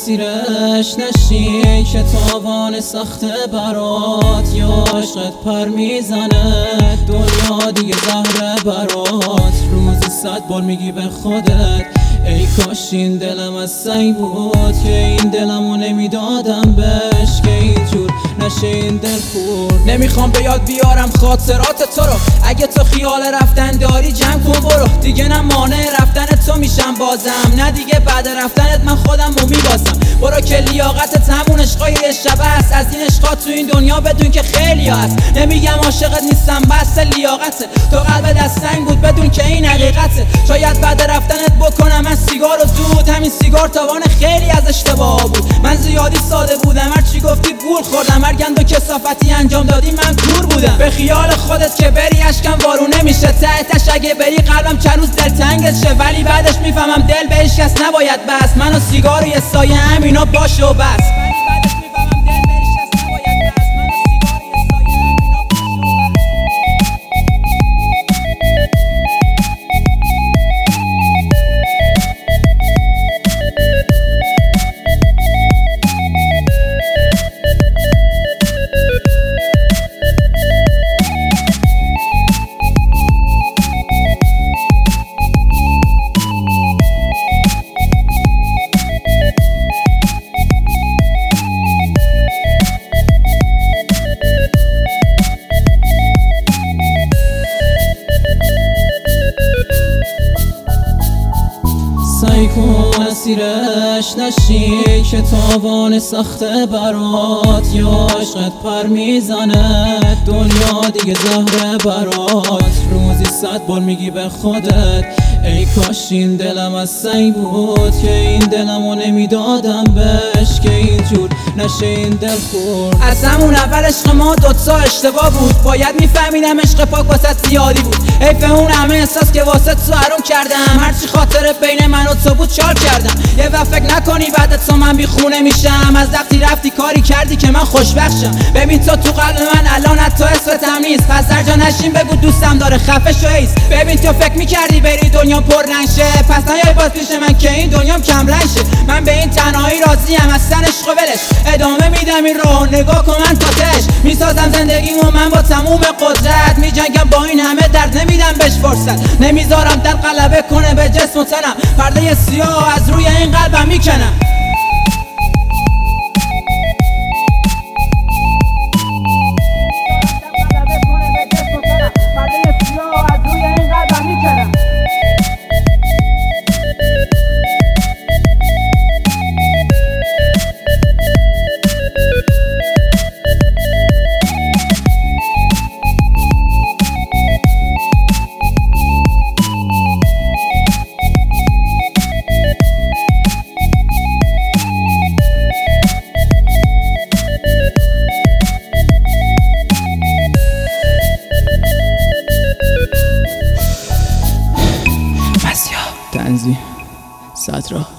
اسیرش نشی که تاوان سخت برات، یا عشقت پر میزنه دنیا دیگه زهره برات. روزی 100 بار میگی به خودت ای کاش این دلم از سنگ بود، که این دلمو نمیدادم بهش، که اینجور نشه این دل خورد. نمیخوام به یاد بیارم خاطرات تو رو، اگه تو خیال رفتن داری جمع کن برو. دیگه نه مانع رفتن تو میشم بازم، نه دیگه بعد رفتنت من خودم رو میبازم. برو که لیاقتت همون عشقای یه شب است، از این عشقا تو این دنیا بدون که خیلی هست. نمیگم عاشقت نیستم بس لیاقته، تو قلبت از سنگ بود بدون که این حقیقته. شاید بعد رفتنت بکنم من سیگار و دود، همین سیگار تاوان خیلی از اشتباه بود. من زیادی ساده بودم، هرچی گفتی گول خوردم، هر گند و کثافتی انجام دادی من کور بودم. به خیال خودت که بری اشکم وارو نمیشه، تهش اگه بری قلبم چند روز دلتنگت شه، ولی بعدش میفهمم دل به هیچ کس نباید بس، من و سیگار و یه سایه همینا باشه و بس. سعی کن اسیرش نشی که تاوان سخت برات، یا عشقت پر میزنه دنیا دیگه زهره برات. روزی 100 بار میگی به خودت ای کاش این دلم از سنگ بود، که این دلمو نمیدادم بهش، که اینجور نشه این دل خورد. از همون اول عشق ما دوتا اشتباه بود، باید میفهمیدم عشق پاک واسط زیادی بود. حیف اون همه احساس که واسه تو حروم کردم، هرچی خاطر بین من و تو بود چال کردم. یه وقت فکر نکنی بعد تو من بی خونه میشم، از وقتی رفتی کاری کردی که من خوشبختشم. ببین تو قلب من الان حتی اسمتم نیست، پس در جا نشین بگو دوستم داره خفه شو ایست. ببین تو فکر میکردی بری دنیا پر رنگ شه، پس نیای باز پیش من که این دنیام کم رنگ شه. من به این تنهایی راضیم، اصلا عشق و ولش ادامه میدم این راهو، نگاه کن من تاتش میسازم زندگیمو من با تموم قدرت. میجنگم با این همه درد نمیدم بهش فرصت، نمیذارم در غلبه کنه به جسم و تنم، پرده سیاه از روی این قلبم میکنم. تنزی سطرا